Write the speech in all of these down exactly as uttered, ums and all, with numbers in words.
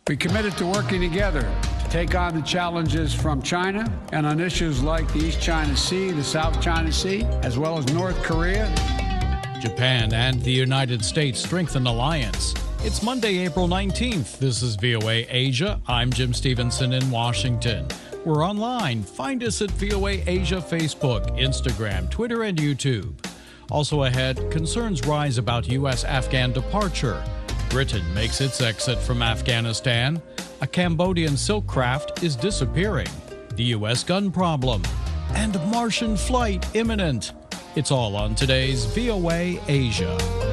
We committed to working together to take on the challenges from China and on issues like the East China Sea, the South China Sea, as well as North Korea. Japan and the United States strengthen alliance. It's Monday, April nineteenth. This is V O A Asia. I'm Jim Stevenson in Washington. We're online. Find us at V O A Asia Facebook, Instagram, Twitter, and YouTube. Also ahead, concerns rise about U S Afghan departure. Britain makes its exit from Afghanistan. A Cambodian silk craft is disappearing. The U S gun problem. And Martian flight imminent. It's all on today's V O A Asia.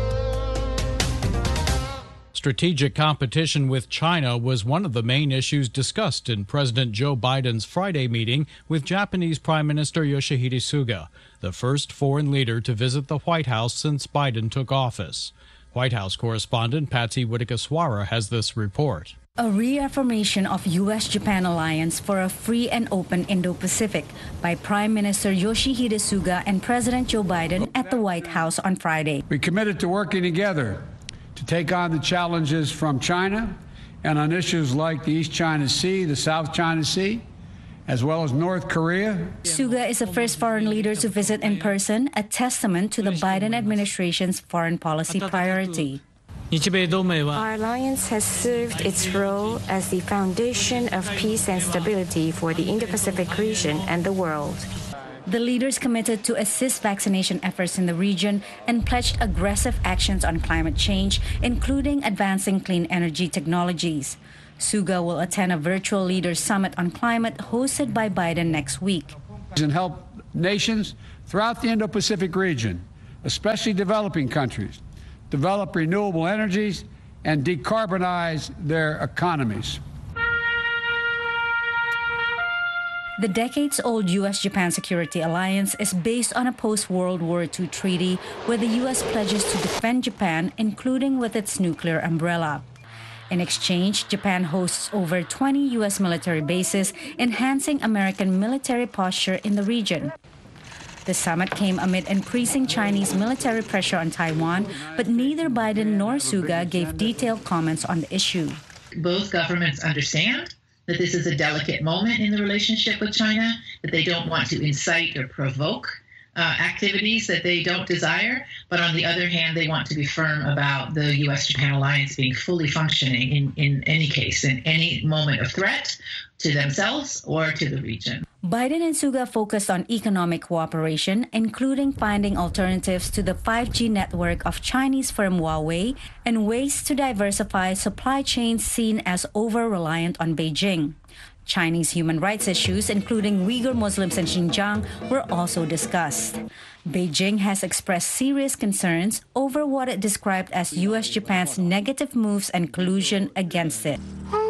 Strategic competition with China was one of the main issues discussed in President Joe Biden's Friday meeting with Japanese Prime Minister Yoshihide Suga, the first foreign leader to visit the White House since Biden took office. White House correspondent Patsy Widakuswara has this report. A reaffirmation of U S Japan alliance for a free and open Indo-Pacific by Prime Minister Yoshihide Suga and President Joe Biden at the White House on Friday. We committed to working together to take on the challenges from China and on issues like the East China Sea, the South China Sea, as well as North Korea. Suga is the first foreign leader to visit in person, a testament to the Biden administration's foreign policy priority. Our alliance has served its role as the foundation of peace and stability for the Indo-Pacific region and the world. The leaders committed to assist vaccination efforts in the region and pledged aggressive actions on climate change, including advancing clean energy technologies. Suga will attend a virtual leaders summit on climate hosted by Biden next week. And help nations throughout the Indo-Pacific region, especially developing countries, develop renewable energies and decarbonize their economies. The decades-old U S Japan security alliance is based on a post-World War Two treaty where the U S pledges to defend Japan, including with its nuclear umbrella. In exchange, Japan hosts over twenty U S military bases, enhancing American military posture in the region. The summit came amid increasing Chinese military pressure on Taiwan, but neither Biden nor Suga gave detailed comments on the issue. Both governments understand that this is a delicate moment in the relationship with China, that they don't want to incite or provoke uh, activities that they don't desire. But on the other hand, they want to be firm about the U S Japan alliance being fully functioning in, in any case, in any moment of threat to themselves or to the region. Biden and Suga focused on economic cooperation, including finding alternatives to the five G network of Chinese firm Huawei and ways to diversify supply chains seen as over-reliant on Beijing. Chinese human rights issues, including Uyghur Muslims in Xinjiang, were also discussed. Beijing has expressed serious concerns over what it described as U S Japan's negative moves and collusion against it.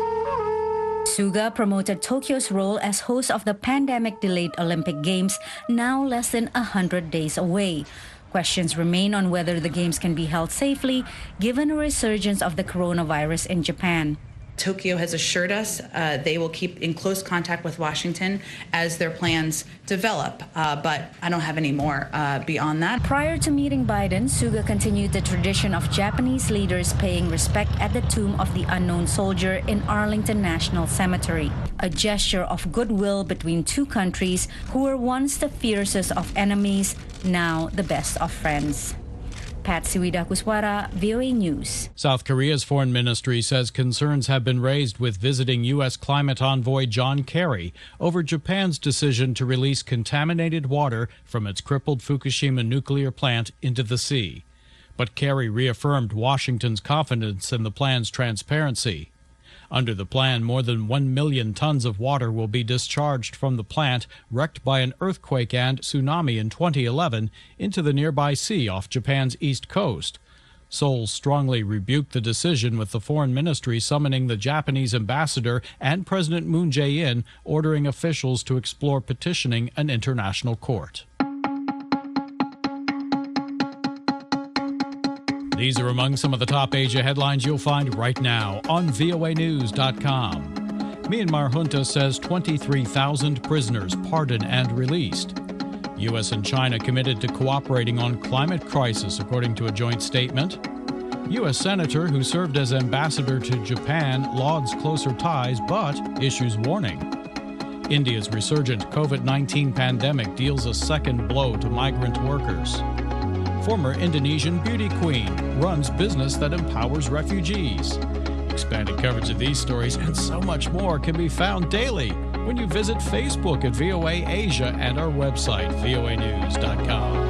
Suga promoted Tokyo's role as host of the pandemic-delayed Olympic Games, now less than one hundred days away. Questions remain on whether the Games can be held safely, given a resurgence of the coronavirus in Japan. Tokyo has assured us uh, they will keep in close contact with Washington as their plans develop, uh, but I don't have any more uh, beyond that. Prior to meeting Biden, Suga continued the tradition of Japanese leaders paying respect at the tomb of the unknown soldier in Arlington National Cemetery, a gesture of goodwill between two countries who were once the fiercest of enemies, now the best of friends. Patsy Widakuswara, V O A News. South Korea's foreign ministry says concerns have been raised with visiting U S climate envoy John Kerry over Japan's decision to release contaminated water from its crippled Fukushima nuclear plant into the sea. But Kerry reaffirmed Washington's confidence in the plan's transparency. Under the plan, more than one million tons of water will be discharged from the plant wrecked by an earthquake and tsunami in twenty eleven into the nearby sea off Japan's east coast. Seoul strongly rebuked the decision, with the foreign ministry summoning the Japanese ambassador and President Moon Jae-in ordering officials to explore petitioning an international court. These are among some of the top Asia headlines you'll find right now on V O A news dot com. Myanmar junta says twenty-three thousand prisoners pardoned and released. U S and China committed to cooperating on climate crisis, according to a joint statement. U S senator who served as ambassador to Japan lauds closer ties but issues warning. India's resurgent COVID nineteen pandemic deals a second blow to migrant workers. Former Indonesian beauty queen runs business that empowers refugees. Expanded coverage of these stories and so much more can be found daily when you visit Facebook at V O A Asia and our website, V O A news dot com.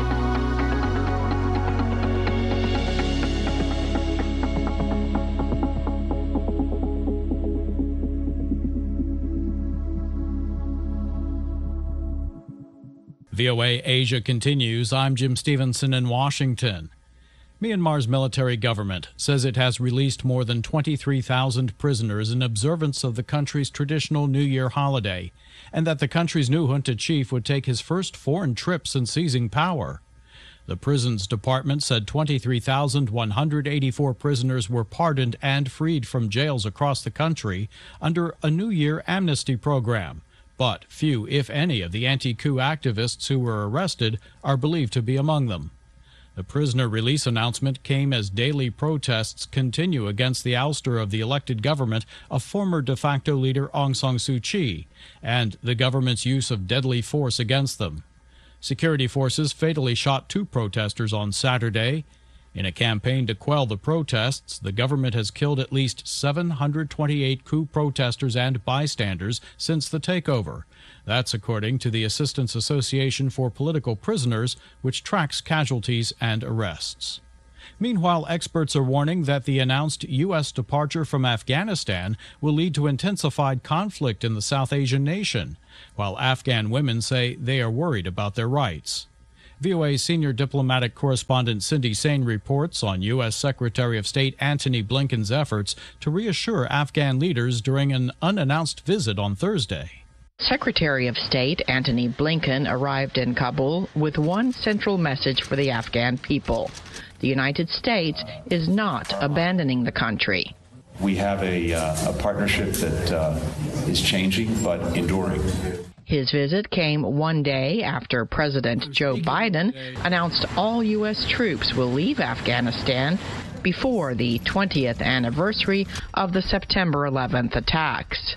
V O A Asia continues. I'm Jim Stevenson in Washington. Myanmar's military government says it has released more than twenty-three thousand prisoners in observance of the country's traditional New Year holiday, and that the country's new junta chief would take his first foreign trip since seizing power. The prisons department said twenty-three thousand one hundred eighty-four prisoners were pardoned and freed from jails across the country under a New Year amnesty program. But few, if any, of the anti-coup activists who were arrested are believed to be among them. The prisoner release announcement came as daily protests continue against the ouster of the elected government of former de facto leader Aung San Suu Kyi and the government's use of deadly force against them. Security forces fatally shot two protesters on Saturday. In a campaign to quell the protests, the government has killed at least seven hundred twenty-eight coup protesters and bystanders since the takeover. That's according to the Assistance Association for Political Prisoners, which tracks casualties and arrests. Meanwhile, experts are warning that the announced U S departure from Afghanistan will lead to intensified conflict in the South Asian nation, while Afghan women say they are worried about their rights. V O A senior diplomatic correspondent Cindy Saine reports on U S Secretary of State Antony Blinken's efforts to reassure Afghan leaders during an unannounced visit on Thursday. Secretary of State Antony Blinken arrived in Kabul with one central message for the Afghan people. The United States is not abandoning the country. We have a, uh, a partnership that uh, is changing but enduring. His visit came one day after President Joe Biden announced all U S troops will leave Afghanistan before the twentieth anniversary of the September eleventh attacks.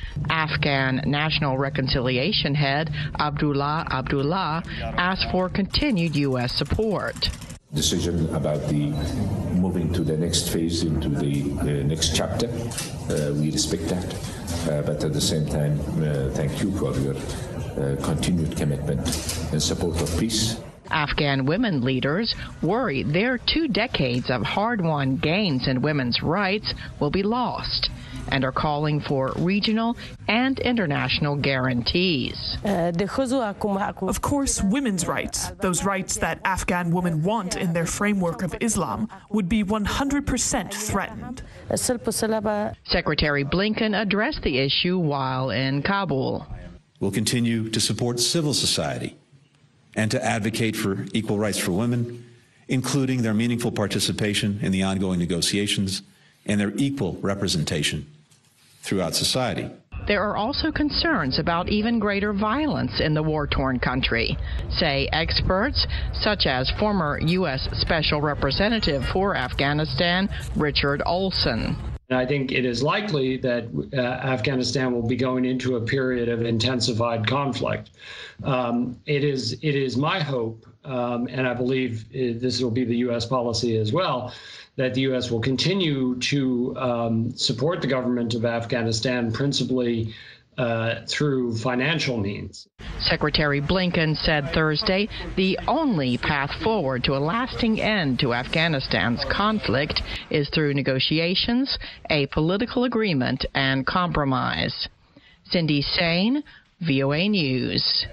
Afghan National Reconciliation Head Abdullah Abdullah asked for continued U S support. Decision about the moving to the next phase, into the uh, next chapter, uh, we respect that. Uh, but at the same time, uh, thank you for your uh, continued commitment and support of peace. Afghan women leaders worry their two decades of hard-won gains in women's rights will be lost and are calling for regional and international guarantees. Of course, women's rights, those rights that Afghan women want in their framework of Islam, would be one hundred percent threatened. Secretary Blinken addressed the issue while in Kabul. We'll continue to support civil society and to advocate for equal rights for women, including their meaningful participation in the ongoing negotiations and their equal representation throughout society. There are also concerns about even greater violence in the war-torn country, say experts such as former U S Special Representative for Afghanistan, Richard Olson. I think it is likely that uh, Afghanistan will be going into a period of intensified conflict. Um, it is it is my hope, um, and I believe this will be the U S policy as well, that the U S will continue to um, support the government of Afghanistan, principally uh, through financial means. Secretary Blinken said Thursday the only path forward to a lasting end to Afghanistan's conflict is through negotiations, a political agreement, and compromise. Cindy Saine, V O A News.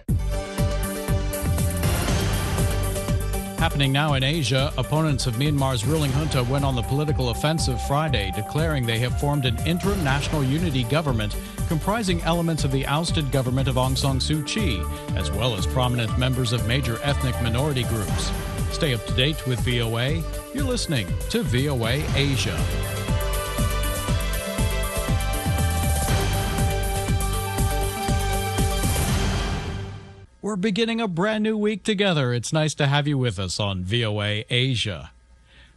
Happening now in Asia, opponents of Myanmar's ruling junta went on the political offensive Friday, declaring they have formed an interim national unity government comprising elements of the ousted government of Aung San Suu Kyi, as well as prominent members of major ethnic minority groups. Stay up to date with V O A. You're listening to V O A Asia. We're beginning a brand new week together. It's nice to have you with us on V O A Asia.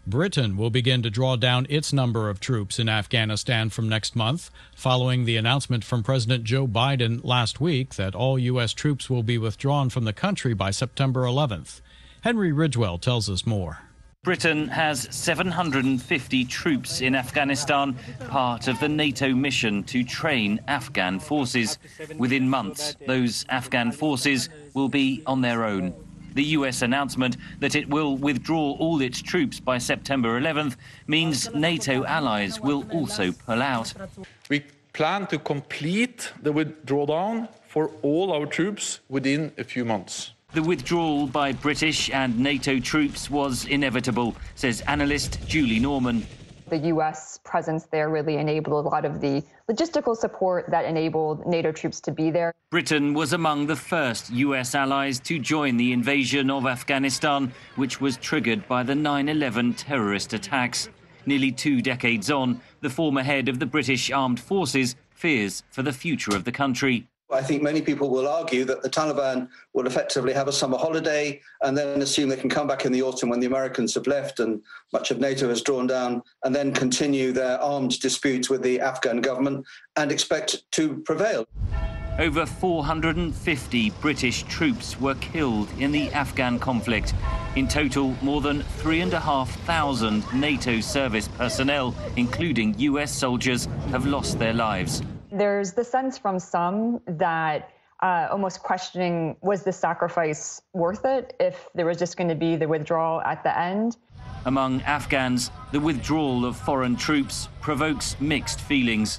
Britain will begin to draw down its number of troops in Afghanistan from next month, following the announcement from President Joe Biden last week that all U S troops will be withdrawn from the country by September eleventh. Henry Ridgwell tells us more. Britain has seven hundred fifty troops in Afghanistan, part of the NATO mission to train Afghan forces. Within months, those Afghan forces will be on their own. The U S announcement that it will withdraw all its troops by September eleventh means NATO allies will also pull out. We plan to complete the withdrawal for all our troops within a few months. The withdrawal by British and NATO troops was inevitable, says analyst Julie Norman. The U S presence there really enabled a lot of the logistical support that enabled NATO troops to be there. Britain was among the first U S allies to join the invasion of Afghanistan, which was triggered by the nine eleven terrorist attacks. Nearly two decades on, the former head of the British Armed Forces fears for the future of the country. I think many people will argue that the Taliban will effectively have a summer holiday and then assume they can come back in the autumn when the Americans have left and much of NATO has drawn down, and then continue their armed disputes with the Afghan government and expect to prevail. Over four hundred fifty British troops were killed in the Afghan conflict. In total, more than three and a half thousand NATO service personnel, including U S soldiers, have lost their lives. There's the sense from some that uh, almost questioning, was the sacrifice worth it if there was just going to be the withdrawal at the end? Among Afghans, the withdrawal of foreign troops provokes mixed feelings.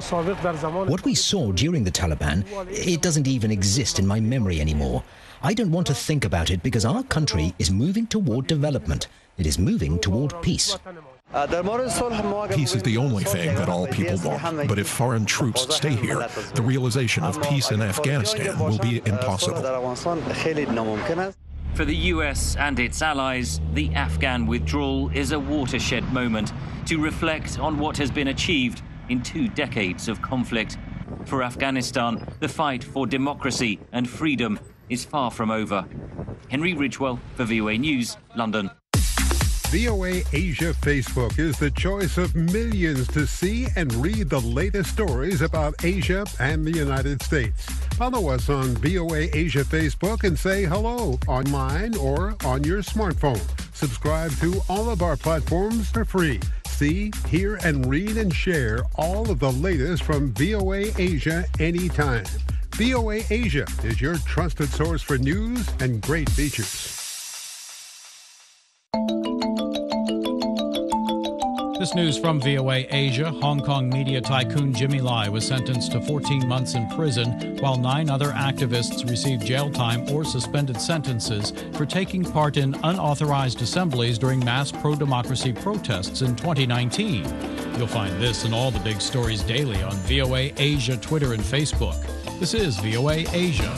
What we saw during the Taliban, it doesn't even exist in my memory anymore. I don't want to think about it because our country is moving toward development. It is moving toward peace. Peace is the only thing that all people want, but if foreign troops stay here, the realization of peace in Afghanistan will be impossible. For the U S and its allies, the Afghan withdrawal is a watershed moment to reflect on what has been achieved in two decades of conflict. For Afghanistan, the fight for democracy and freedom is far from over. Henry Ridgwell for V O A News, London. V O A Asia Facebook is the choice of millions to see and read the latest stories about Asia and the United States. Follow us on V O A Asia Facebook and say hello online or on your smartphone. Subscribe to all of our platforms for free. See, hear, and read and share all of the latest from V O A Asia anytime. V O A Asia is your trusted source for news and great features. This news from V O A Asia. Hong Kong media tycoon Jimmy Lai was sentenced to fourteen months in prison, while nine other activists received jail time or suspended sentences for taking part in unauthorized assemblies during mass pro-democracy protests in twenty nineteen. You'll find this and all the big stories daily on V O A Asia Twitter and Facebook. This is V O A Asia.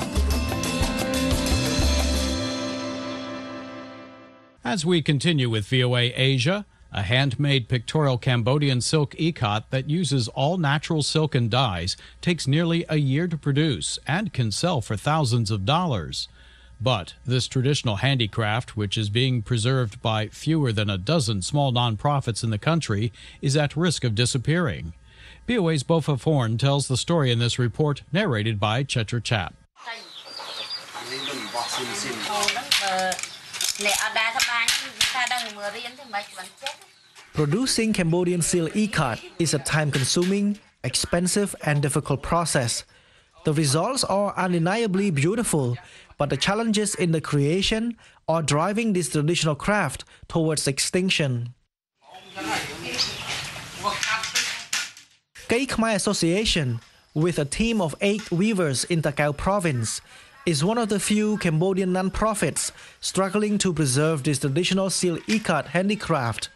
As we continue with V O A Asia, a handmade pictorial Cambodian silk ikat that uses all natural silk and dyes takes nearly a year to produce and can sell for thousands of dollars. But this traditional handicraft, which is being preserved by fewer than a dozen small nonprofits in the country, is at risk of disappearing. V O A's Bofa Horn tells the story in this report, narrated by Chetra Chap. Producing Cambodian silk ikat is a time-consuming, expensive and difficult process. The results are undeniably beautiful, but the challenges in the creation are driving this traditional craft towards extinction. Cây Khmer Association, with a team of eight weavers in Ta Keo province, is one of the few Cambodian non-profits struggling to preserve this traditional silk ikat handicraft.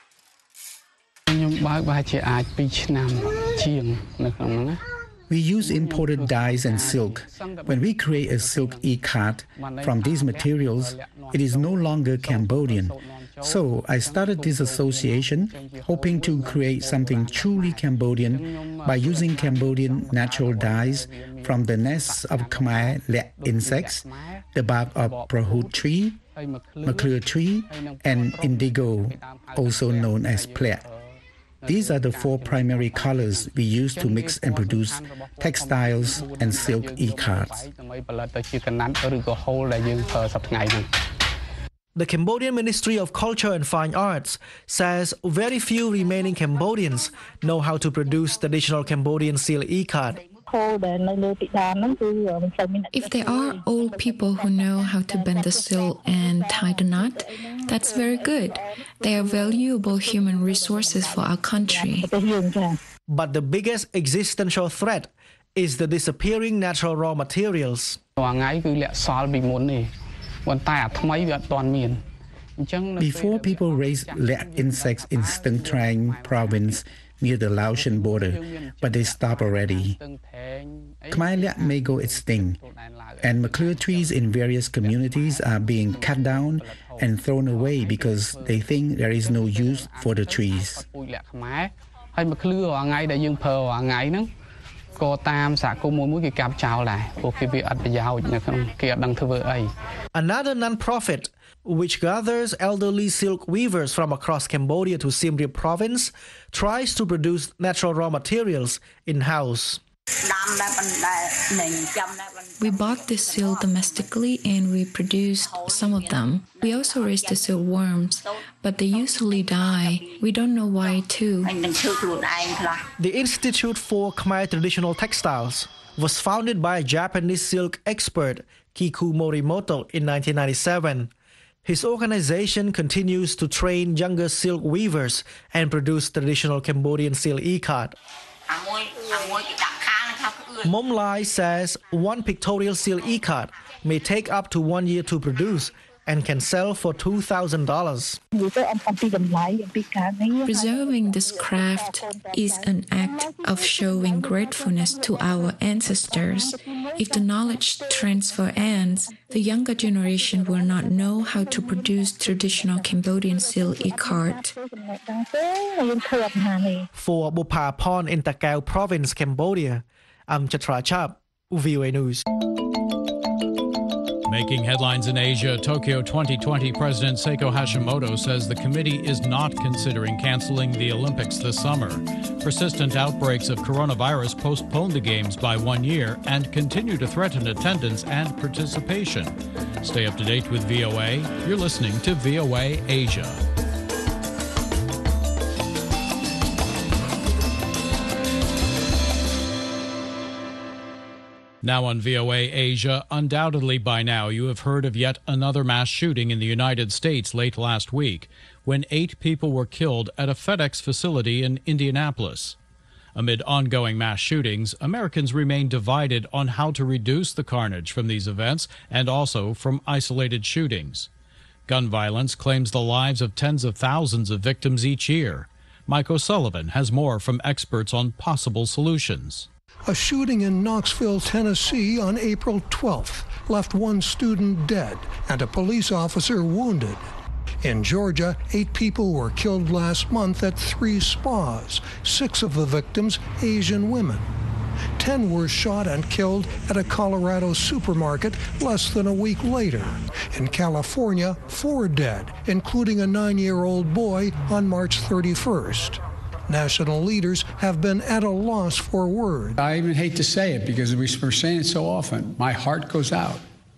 We use imported dyes and silk. When we create a silk ikat from these materials, it is no longer Cambodian. So I started this association hoping to create something truly Cambodian by using Cambodian natural dyes from the nests of Khmer insects, the bark of prahut tree, maklua tree, and indigo, also known as plea. These are the four primary colors we use to mix and produce textiles and silk e-cards. The Cambodian Ministry of Culture and Fine Arts says very few remaining Cambodians know how to produce traditional Cambodian seal e-card. If there are old people who know how to bend the seal and tie the knot, that's very good. They are valuable human resources for our country. But the biggest existential threat is the disappearing natural raw materials. Before people raised lek insects in Stung Treng province near the Laotian border, but they stopped already. Khmer lek may go extinct, and maklua trees in various communities are being cut down and thrown away because they think there is no use for the trees. Another non-profit, which gathers elderly silk weavers from across Cambodia to Siem Reap province, tries to produce natural raw materials in-house. We bought the seal domestically and we produced some of them. We also raised the silkworms, but they usually die. We don't know why too. The Institute for Khmer Traditional Textiles was founded by a Japanese silk expert, Kiku Morimoto, in nineteen ninety-seven. His organization continues to train younger silk weavers and produce traditional Cambodian seal e-card. Mom Lai says one pictorial seal e-card may take up to one year to produce and can sell for two thousand dollars. Preserving this craft is an act of showing gratefulness to our ancestors. If the knowledge transfer ends, the younger generation will not know how to produce traditional Cambodian seal e-card. For Bopha in Takeo province, Cambodia, I'm Chatra Chap, V O A News. Making headlines in Asia, Tokyo twenty twenty President Seiko Hashimoto says the committee is not considering canceling the Olympics this summer. Persistent outbreaks of coronavirus postponed the Games by one year and continue to threaten attendance and participation. Stay up to date with V O A. You're listening to V O A Asia. Now on V O A Asia, undoubtedly by now you have heard of yet another mass shooting in the United States late last week, when eight people were killed at a FedEx facility in Indianapolis. Amid ongoing mass shootings, Americans remain divided on how to reduce the carnage from these events and also from isolated shootings. Gun violence claims the lives of tens of thousands of victims each year. Mike O'Sullivan has more from experts on possible solutions. A shooting in Knoxville, Tennessee on April twelfth left one student dead and a police officer wounded. In Georgia, eight people were killed last month at three spas, six of the victims Asian women. Ten were shot and killed at a Colorado supermarket less than a week later. In California, four dead, including a nine-year-old boy on March thirty-first. National leaders have been at a loss for words. I even hate to say it because we're saying it so often. My heart goes out.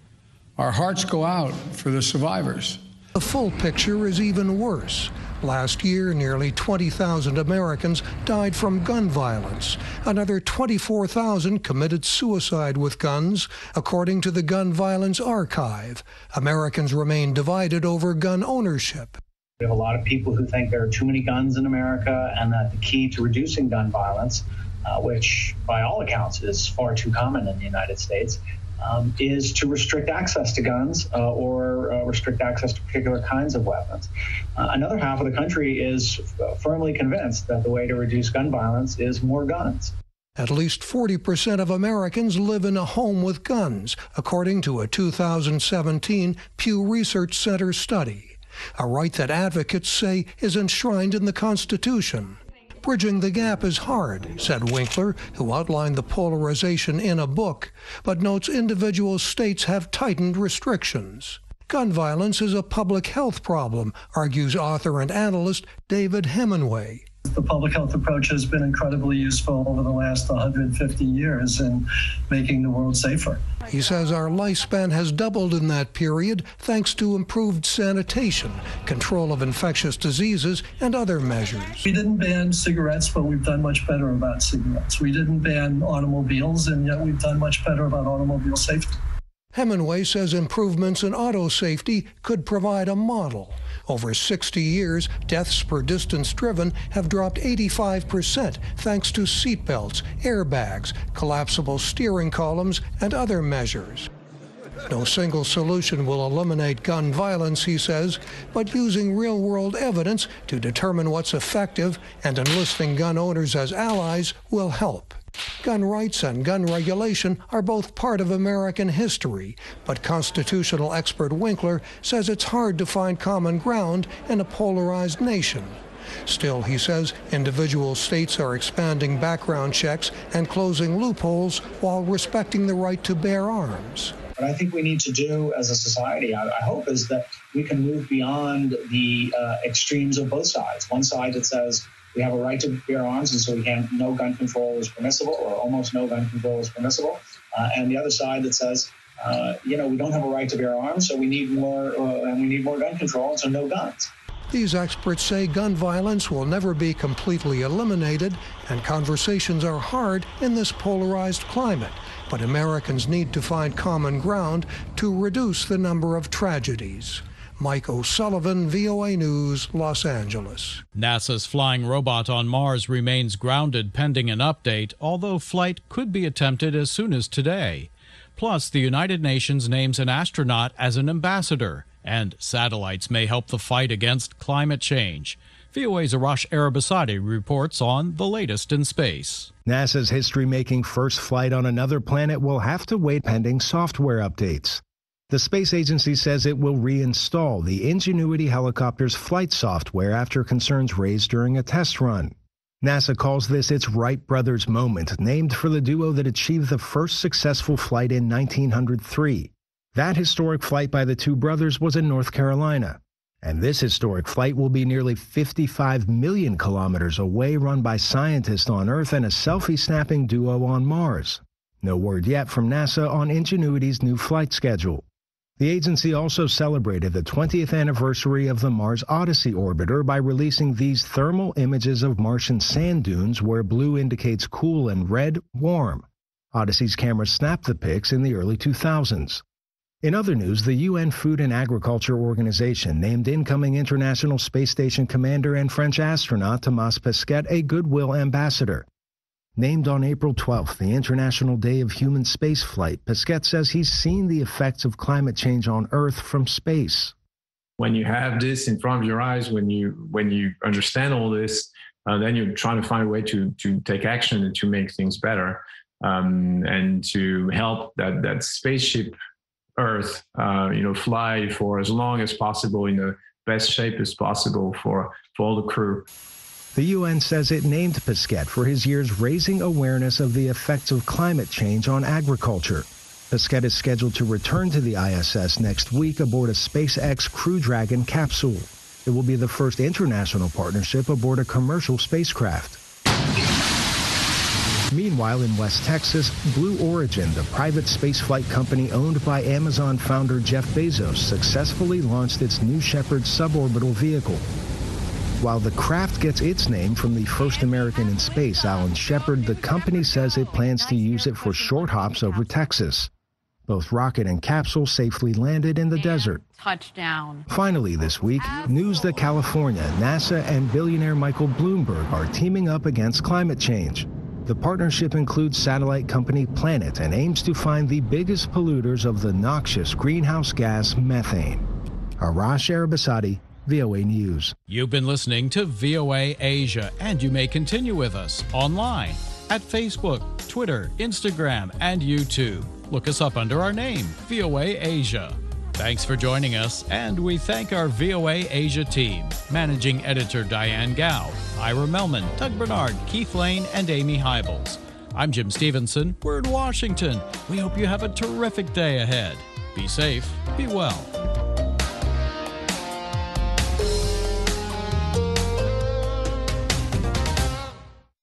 Our hearts go out for the survivors. The full picture is even worse. Last year, nearly twenty thousand Americans died from gun violence. Another twenty-four thousand committed suicide with guns, according to the Gun Violence Archive. Americans remain divided over gun ownership. We have a lot of people who think there are too many guns in America and that the key to reducing gun violence, uh, which by all accounts is far too common in the United States, um, is to restrict access to guns uh, or uh, restrict access to particular kinds of weapons. Uh, another half of the country is f- firmly convinced that the way to reduce gun violence is more guns. At least forty percent of Americans live in a home with guns, according to a two thousand seventeen Pew Research Center study. A right that advocates say is enshrined in the Constitution. Bridging the gap is hard, said Winkler, who outlined the polarization in a book, but notes individual states have tightened restrictions. Gun violence is a public health problem, argues author and analyst David Hemenway. The public health approach has been incredibly useful over the last one hundred fifty years in making the world safer. He says our lifespan has doubled in that period thanks to improved sanitation, control of infectious diseases, and other measures. We didn't ban cigarettes, but we've done much better about cigarettes. We didn't ban automobiles, and yet we've done much better about automobile safety. Hemenway says improvements in auto safety could provide a model. Over sixty years, deaths per distance driven have dropped eighty-five percent thanks to seatbelts, airbags, collapsible steering columns, and other measures. No single solution will eliminate gun violence, he says, but using real-world evidence to determine what's effective and enlisting gun owners as allies will help. Gun rights and gun regulation are both part of American history, but constitutional expert Winkler says it's hard to find common ground in a polarized nation. Still, he says, individual states are expanding background checks and closing loopholes while respecting the right to bear arms. What I think we need to do as a society, I, I hope, is that we can move beyond the uh, extremes of both sides. One side that says we have a right to bear arms, and so we can't, no gun control is permissible, or almost no gun control is permissible. Uh, and the other side that says, uh, you know, we don't have a right to bear arms, so we need more, uh, and we need more gun control, and so no guns. These experts say gun violence will never be completely eliminated, and conversations are hard in this polarized climate. But Americans need to find common ground to reduce the number of tragedies. Mike O'Sullivan, V O A News, Los Angeles. NASA's flying robot on Mars remains grounded pending an update, although flight could be attempted as soon as today. Plus, the United Nations names an astronaut as an ambassador, and satellites may help the fight against climate change. V O A's Arash Arabasadi reports on the latest in space. NASA's history-making first flight on another planet will have to wait pending software updates. The space agency says it will reinstall the Ingenuity helicopter's flight software after concerns raised during a test run. NASA calls this its Wright brothers moment, named for the duo that achieved the first successful flight in nineteen oh three. That historic flight by the two brothers was in North Carolina. And this historic flight will be nearly fifty-five million kilometers away, run by scientists on Earth and a selfie-snapping duo on Mars. No word yet from NASA on Ingenuity's new flight schedule. The agency also celebrated the twentieth anniversary of the Mars Odyssey orbiter by releasing these thermal images of Martian sand dunes where blue indicates cool and red, warm. Odyssey's cameras snapped the pics in the early two thousands. In other news, the U N Food and Agriculture Organization named incoming International Space Station commander and French astronaut Thomas Pesquet a Goodwill Ambassador. Named on April twelfth, the International Day of Human Spaceflight, Pesquet says he's seen the effects of climate change on Earth from space. When you have this in front of your eyes, when you when you understand all this, uh, then you're trying to find a way to to take action and to make things better, um, and to help that that spaceship Earth, uh, you know, fly for as long as possible in the best shape as possible for, for all the crew. The U N says it named Pesquet for his years raising awareness of the effects of climate change on agriculture. Pesquet is scheduled to return to the I S S next week aboard a SpaceX Crew Dragon capsule. It will be the first international partnership aboard a commercial spacecraft. Meanwhile, in West Texas, Blue Origin, the private spaceflight company owned by Amazon founder Jeff Bezos, successfully launched its New Shepard suborbital vehicle. While the craft gets its name from the first American in space, Alan Shepard, the company says it plans to use it for short hops over Texas. Both rocket and capsule safely landed in the desert. Touchdown. Finally this week, news that California, NASA, and billionaire Michael Bloomberg are teaming up against climate change. The partnership includes satellite company Planet and aims to find the biggest polluters of the noxious greenhouse gas methane. Arash Arabasadi, V O A News. You've been listening to V O A Asia, and you may continue with us online at Facebook, Twitter, Instagram, and YouTube. Look us up under our name, V O A Asia. Thanks for joining us, and we thank our V O A Asia team, Managing Editor Diane Gao, Ira Melman, Doug Bernard, Keith Lane, and Amy Hybels. I'm Jim Stevenson. We're in Washington. We hope you have a terrific day ahead. Be safe, be well.